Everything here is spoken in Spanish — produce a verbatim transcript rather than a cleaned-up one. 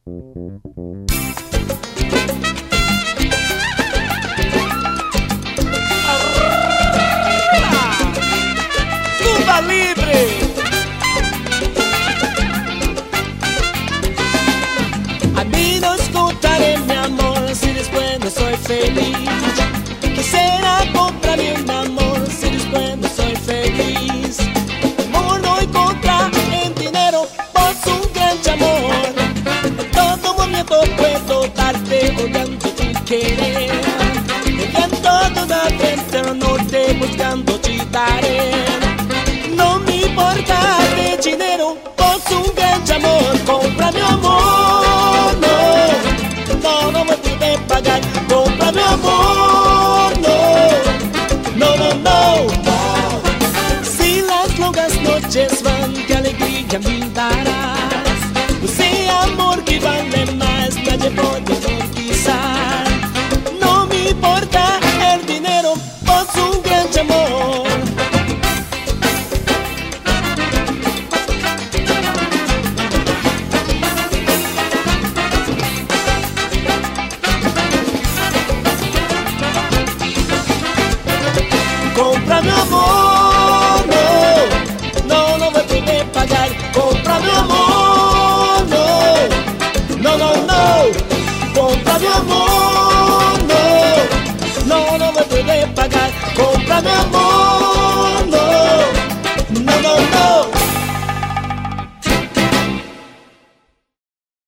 Cuba Libre. A mí no escucharé, mi amor, si después no soy feliz. Quisiera comprarme un amor, si después no soy feliz. Amor no encontrar en dinero, por su gran amor. En todo momento puedo darte odiando tu querer. Enviando toda frente al norte buscando te daré.